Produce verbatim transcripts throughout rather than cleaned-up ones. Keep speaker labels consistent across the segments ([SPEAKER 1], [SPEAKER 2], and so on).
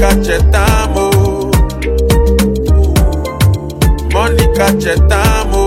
[SPEAKER 1] Chetamo, Monica Chetamo.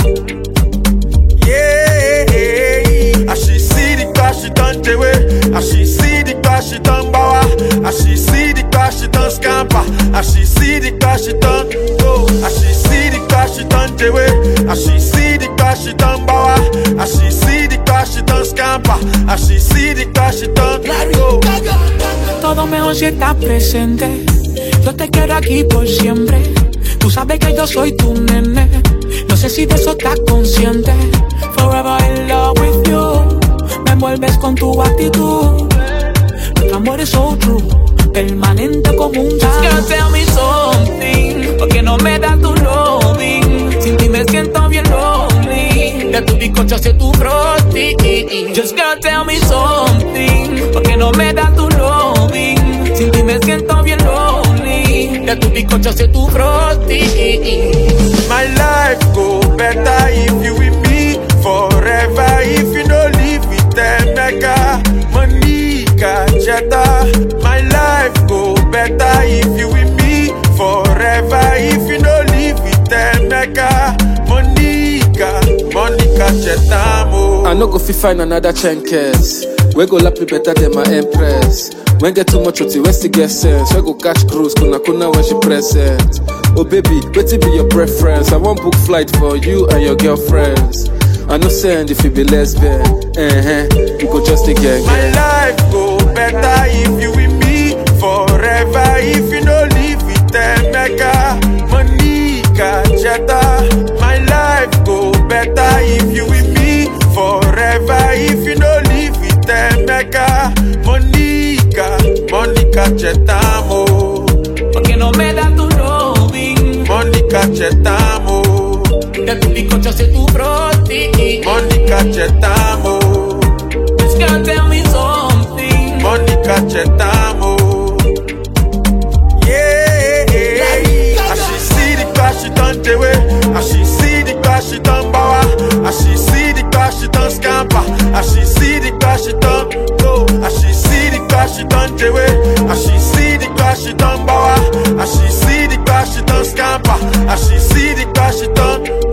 [SPEAKER 1] Yeah, as she see the car, she turn away. As she see the car, she turn bawa. As she see the car, she turn scamper. As she see the car, she turn oh. As she see the car, she turn away. As she see the car, she turn bawa. As she see the car, she turn scamper. As she see the car, she turn oh.
[SPEAKER 2] Todo mejor si estás presente. Yo te quiero aquí por siempre. Tú sabes que yo soy tu nene. No sé si de eso estás consciente. Forever in love with you. Me envuelves con tu actitud. Nuestro amor es so true. Permanente como un Just girl, tell me something. Porque no me das tu loving. Sin ti me siento bien lonely. De tu bizcocho hacia tu frosty. Just girl, tell me something. Porque no me das tu loving. Sin ti me siento bien lonely. De tu bizcocho hacia tu frosty.
[SPEAKER 1] My life go better if you with me forever. If you don't live with them, Mecca, Monica Jetta. My life go better if you with me forever. If you don't live with them, Mecca, Monica, Monica Chetamo.
[SPEAKER 3] I no go fit find another chankers. We go lap me better than my empress. When get too much of the West, get sense. We go catch cruise, kuna kuna when she present. Oh baby, wait till be your preference. I want book flight for you and your girlfriends. I no send if you be lesbian. Uh-huh. We go just again.
[SPEAKER 1] My life go better if you with me forever. If you no live with them, Mecca, Monica Jetta. My life go better if you with me forever. If you no live with them, Mecca, Monica, Monica Chetamo.
[SPEAKER 2] Porque no me das tu loving.
[SPEAKER 1] Monica Chetamo.
[SPEAKER 2] De tu bizcocho hacia tu frosty.
[SPEAKER 1] Monica Chetamo.
[SPEAKER 2] Just girl, tell me something.
[SPEAKER 1] Monica Chetamo. Yeah, as she see the car, she turn away. As she see the car, she turn bawa. As she see the car, she turn scamper. As she see the car, she turn oh. As she see the car, she turn away. As she see the car, she turn bawa. As she see the car, she turn scamper. As she see the car, she turn